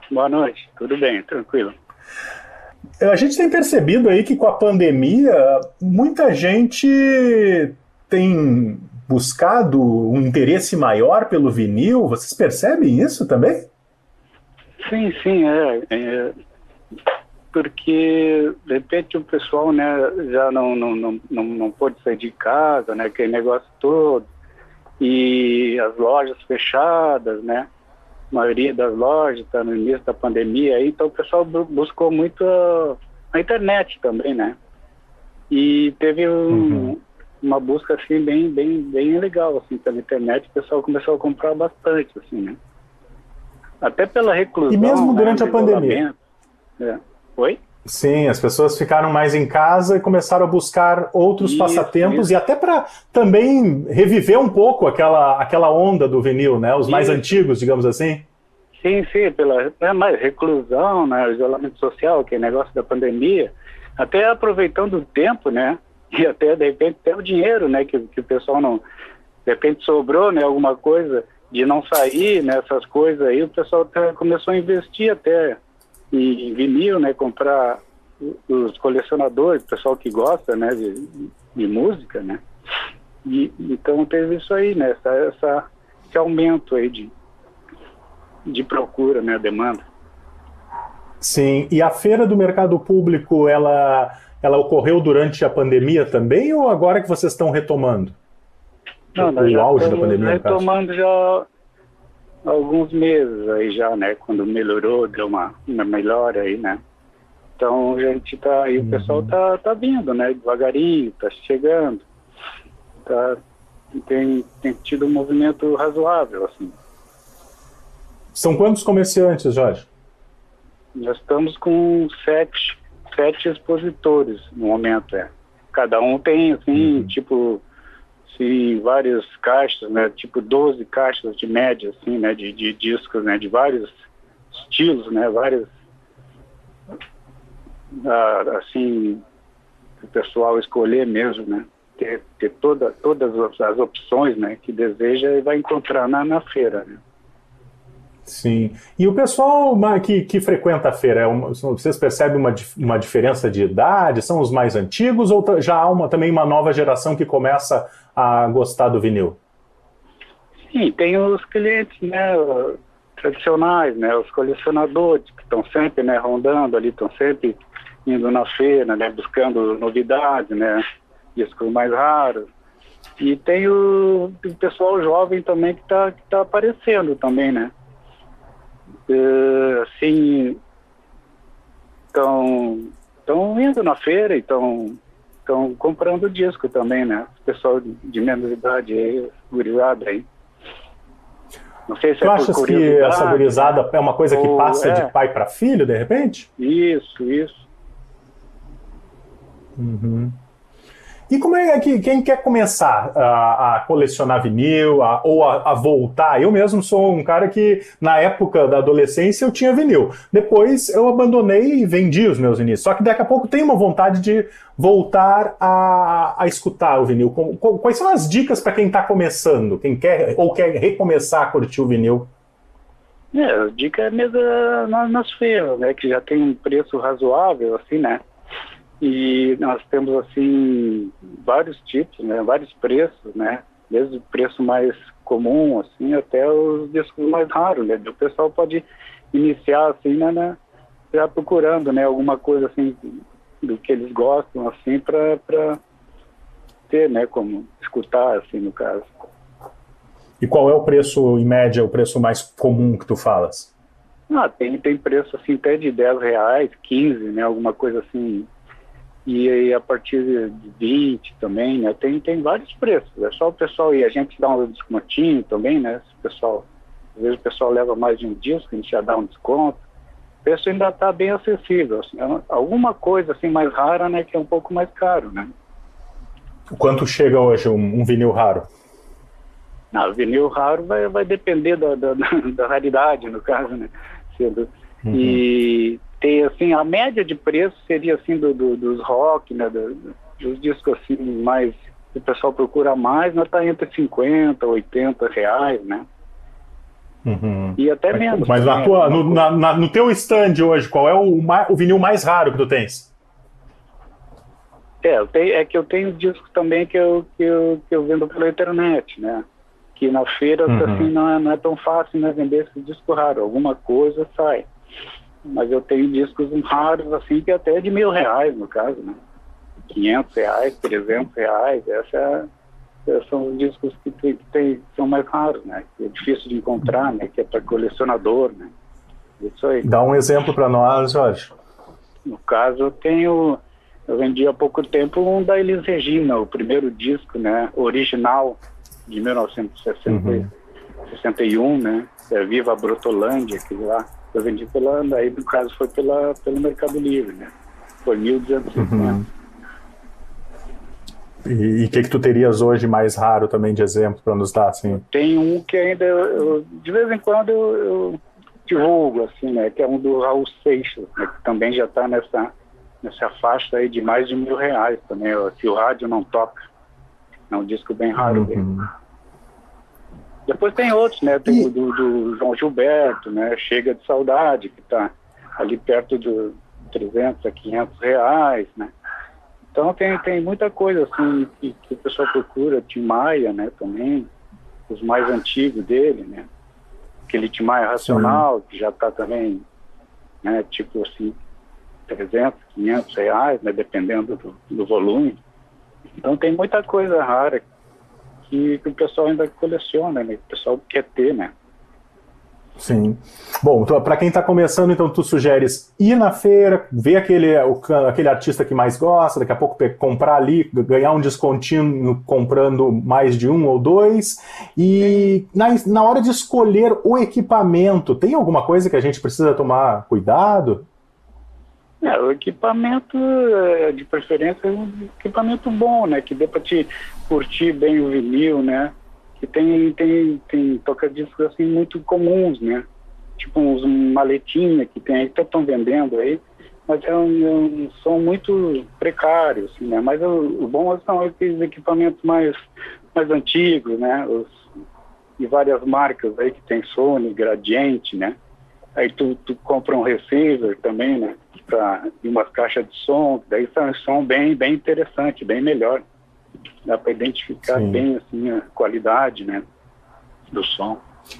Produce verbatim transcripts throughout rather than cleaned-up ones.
Boa noite, tudo bem, tranquilo. A gente tem percebido aí que com a pandemia, muita gente tem buscado um interesse maior pelo vinil. Vocês percebem isso também? Sim, sim, é, é porque de repente o pessoal, né, já não, não, não, não, não pôde sair de casa, né, aquele negócio todo, e as lojas fechadas, né, a maioria das lojas está no início da pandemia, aí, então o pessoal bu- buscou muito a, a internet também, né, e teve Uhum. um, uma busca, assim, bem, bem, bem legal, assim, pela internet, o pessoal começou a comprar bastante, assim, né. Até pela E reclusão, mesmo né, durante do a pandemia? isolamento. É. Oi? Sim, as pessoas ficaram mais em casa e começaram a buscar outros Isso, passatempos e isso, até para também reviver um pouco aquela, aquela onda do vinil, né? Os mais isso. antigos, digamos assim. Sim, sim, pela é, mais reclusão, né, isolamento social, que é negócio da pandemia, até aproveitando o tempo, né, e até, de repente, até o dinheiro, né, que, que o pessoal não, de repente sobrou, né, alguma coisa de não sair, né, essas coisas aí, o pessoal até começou a investir até em vinil, né, comprar os colecionadores, o pessoal que gosta, né, de, de música, né, e então teve isso aí, né, essa, essa, esse aumento aí de, de procura, né, demanda. Sim, e a feira do mercado público, ela, ela ocorreu durante a pandemia também ou agora que vocês estão retomando? Não, nós O, o já auge da estamos pandemia, no caso. retomando já há alguns meses aí já, né, quando melhorou, deu uma, uma melhora aí, né. Então a gente tá aí, o pessoal Uhum. tá, tá vindo, né, devagarinho, tá chegando, tá, tem, tem tido um movimento razoável, assim. São quantos comerciantes, Jorge? Nós estamos com sete, sete expositores no momento, é. Cada um tem, assim, Uhum. tipo, se várias caixas, né, tipo doze caixas de média, assim, né, de, de discos, né, de vários estilos, né, vários, ah, assim, o pessoal escolher mesmo, né, ter, ter toda, todas as opções, né, que deseja e vai encontrar na, na feira, né. Sim. E o pessoal que, que frequenta a feira, é uma, vocês percebem uma, uma diferença de idade? São os mais antigos ou já há uma, também uma nova geração que começa a gostar do vinil? Sim, tem os clientes, né, tradicionais, né, os colecionadores que estão sempre, né, rondando ali, estão sempre indo na feira, né, buscando novidades, né, discos mais raros. E tem o, o pessoal jovem também que está que tá aparecendo também, né. Uh, assim, estão estão indo na feira e estão estão comprando disco também, né. O pessoal de, de menos idade aí, gurizada aí. Não sei se Tu é por achas que essa curiosidade, né? gurizada é uma coisa que Ou passa de é, pai para filho, de repente? isso, isso. Uhum. E como é que quem quer começar a, a colecionar vinil a, ou a, a voltar? Eu mesmo sou um cara que na época da adolescência eu tinha vinil. Depois eu abandonei e vendi os meus vinis. Só que daqui a pouco tenho uma vontade de voltar a, a escutar o vinil. Quais são as dicas para quem está começando, quem quer ou quer recomeçar a curtir o vinil? É, a dica é mesmo nas, nas feiras, né? Que já tem um preço razoável, assim, né? E nós temos, assim, vários tipos, né? Vários preços, né? Desde o preço mais comum, assim, até os discos mais raros, né? O pessoal pode iniciar, assim, né? né, já procurando, né? Alguma coisa, assim, do que eles gostam, assim, para ter, né? Como escutar, assim, no caso. E qual é o preço, em média, o preço mais comum que tu falas? Ah, tem, tem preço, assim, até de dez reais, quinze, né? Alguma coisa assim. E aí a partir de vinte também, né? Tem, tem vários preços. É só o pessoal ir. A gente dá um descontinho também, né? Se o pessoal, às vezes o pessoal leva mais de um disco, a gente já dá um desconto. O preço ainda está bem acessível. Assim, alguma coisa assim mais rara, né? Que é um pouco mais caro, né? Quanto chega hoje um, um vinil raro? Ah, o vinil raro vai, vai depender da, da, da raridade, no caso, né? Sendo, Uhum. e tem, assim, a média de preço seria, assim, do, do, dos rock, né? Do, dos discos, assim, mais, que o pessoal procura mais, né? Tá entre cinquenta, oitenta reais, né? Uhum. E até menos. Mas na tua, no, na, na, no teu stand hoje, qual é o, o vinil mais raro que tu tens? É, eu tenho, é que eu tenho discos também que eu, que, eu, que eu vendo pela internet, né? Que na feira, uhum. assim, não é, não é tão fácil, né, vender esse disco raro. Alguma coisa sai. Mas eu tenho discos raros, assim, que até de mil reais, no caso, né? quinhentos reais, trezentos reais, essa é, são os discos que, tem, que, tem, que são mais raros, né? Que é difícil de encontrar, né? Que é para colecionador, né? Isso aí. Dá um exemplo para nós, Jorge. No caso, eu tenho... Eu vendi há pouco tempo um da Elis Regina, o primeiro disco, né, original, de mil novecentos e sessenta e um, uhum. né, é Viva a Brotolândia, aquele lá. Eu vendi pela, daí no caso foi pela, pelo Mercado Livre, né, foi mil duzentos e cinquenta. Uhum. E o que que tu terias hoje mais raro também de exemplo para nos dar, assim? Tem um que ainda, eu, de vez em quando eu, eu divulgo, assim, né, que é um do Raul Seixas, né, que também já está nessa... nessa faixa aí de mais de mil reais também, que o rádio não toca. É um disco bem raro dele. Uhum. Depois tem outros, né? Tem e... o do, do João Gilberto, né? Chega de Saudade, que está ali perto de trezentos a quinhentos reais, né? Então tem, tem muita coisa assim que, que o pessoal procura. Tim Maia, né? Também, os mais antigos dele, né? Aquele Tim Maia Racional, sim, que já está também, né? Tipo assim, trezentos, quinhentos reais, né, dependendo do, do volume. Então tem muita coisa rara que, que o pessoal ainda coleciona, né, que o pessoal quer ter, né. Sim. Bom, então, para quem está começando, então tu sugeres ir na feira, ver aquele, o, aquele artista que mais gosta, daqui a pouco comprar ali, ganhar um descontinho comprando mais de um ou dois, e na, na hora de escolher o equipamento, tem alguma coisa que a gente precisa tomar cuidado? É, o equipamento, de preferência, é um equipamento bom, né? Que dê para te curtir bem o vinil, né? Que tem, tem, tem toca-discos assim muito comuns, né? Tipo uns maletinha que tem aí, que estão vendendo aí, mas é um, é um som muito precário, assim, né? Mas o, o bom são aqueles equipamentos mais, mais antigos, né? Os, e várias marcas aí que tem Sony, Gradiente, né? Aí tu, tu compra um receiver também, né? Para umas caixas de som, daí são som bem, bem interessante, bem melhor. Dá para identificar, sim, bem assim, a qualidade, né, do som.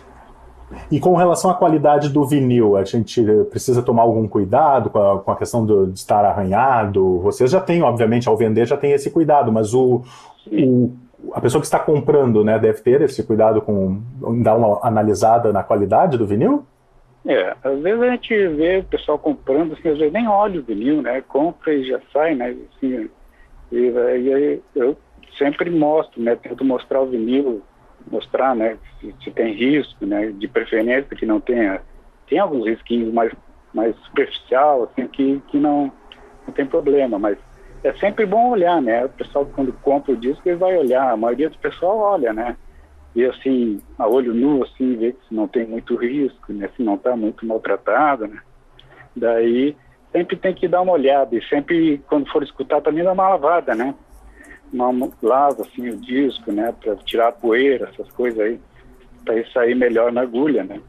E com relação à qualidade do vinil, a gente precisa tomar algum cuidado com a, com a questão do, de estar arranhado? Vocês já têm, obviamente, ao vender já tem esse cuidado, mas o, o, a pessoa que está comprando, né, deve ter esse cuidado com dar uma analisada na qualidade do vinil? É, às vezes a gente vê o pessoal comprando, assim, às vezes nem olha o vinil, né, compra e já sai, né, assim, e, e aí eu sempre mostro, né, tento mostrar o vinil, mostrar, né, se, se tem risco, né, de preferência que não tenha, tem alguns risquinhos mais, mais superficial, assim, que, que não, não tem problema, mas é sempre bom olhar, né, o pessoal quando compra o disco ele vai olhar, a maioria do pessoal olha, né, e assim, a olho nu, assim, ver que não tem muito risco, né, se não está muito maltratado, né, daí sempre tem que dar uma olhada, e sempre, quando for escutar, também dá uma lavada, né, uma, lava, assim, o disco, né, para tirar a poeira, essas coisas aí, para ele sair melhor na agulha, né.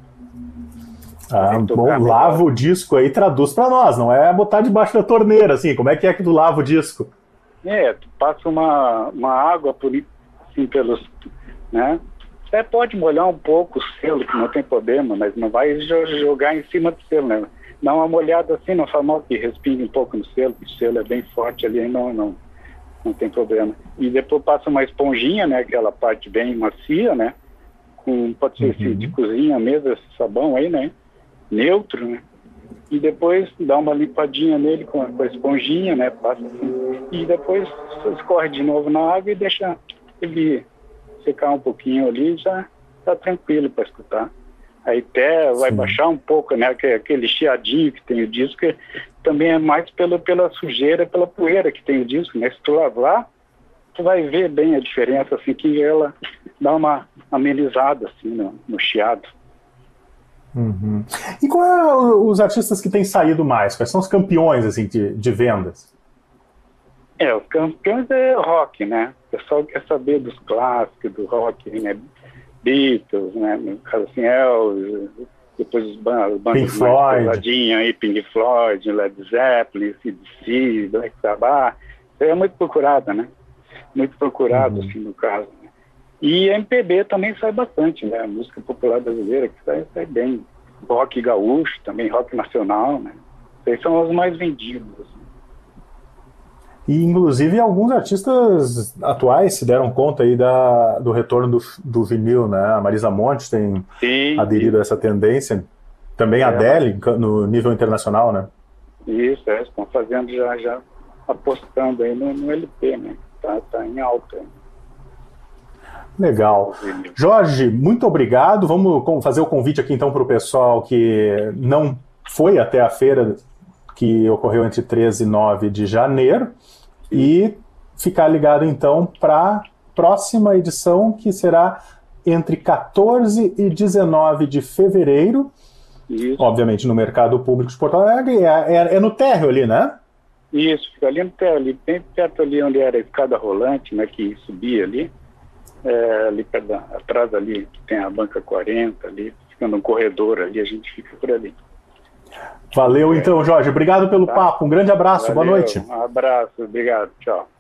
Ah, bom, lava o disco aí, traduz para nós, não é botar debaixo da torneira, assim, como é que é que tu lava o disco? É, tu passa uma, uma água, por, assim, pelos, né, você pode molhar um pouco o selo, que não tem problema, mas não vai jogar em cima do selo, né? Dá uma molhada assim, não faz mal que respingue um pouco no selo, porque o selo é bem forte ali, não, não, não tem problema. E depois passa uma esponjinha, né? Aquela parte bem macia, né? Com, pode ser assim, de cozinha mesmo, esse sabão aí, né? Neutro, né? E depois dá uma limpadinha nele com a, com a esponjinha, né? Passa assim, e depois escorre de novo na água e deixa ele secar um pouquinho ali, já tá tranquilo para escutar. Aí até vai, sim, baixar um pouco, né, aquele chiadinho que tem o disco, que também é mais pelo, pela sujeira, pela poeira que tem o disco, né, se tu lavar, tu vai ver bem a diferença, assim, que ela dá uma amenizada, assim, no, no chiado. Uhum. E qual é os artistas que têm saído mais? Quais são os campeões, assim, de, de vendas? É, os campeões é rock, né? O pessoal quer saber dos clássicos, do rock, né? Beatles, né? No caso assim, Elvis, depois os ban- as bandas Pink Floyd. pesadinhas aí, Pink Floyd, Led Zeppelin, C D C, Black Sabbath. Isso aí é muito procurada, né? Muito procurado, Uhum. assim, no caso. Né? E M P B também sai bastante, né? A música popular brasileira que sai, sai bem. Rock gaúcho, também rock nacional, né? Esses são os mais vendidos, assim. E, inclusive, alguns artistas atuais se deram conta aí da, do retorno do, do vinil, né? A Marisa Monte tem Sim, aderido a essa tendência. Também a É, Adele, no nível internacional, né? isso, é, estão fazendo já, já apostando aí no, no L P, né? Tá, tá em alta. Legal. Jorge, muito obrigado. Vamos com- fazer o convite aqui, então, para o pessoal que não foi até a feira que ocorreu entre treze e nove de janeiro e ficar ligado, então, para a próxima edição, que será entre quatorze e dezenove de fevereiro, Isso, obviamente no Mercado Público de Porto Alegre. É, é- é no térreo ali, né? isso, fica ali no térreo, ali, bem perto ali onde era a escada rolante, né? Que subia ali. É, ali perto da- atrás ali, que tem a banca quarenta ali, ficando um corredor ali, a gente fica por ali. Valeu, então, Jorge. Obrigado pelo Tá. papo. Um grande abraço. Boa Valeu, noite. Um abraço, obrigado, tchau.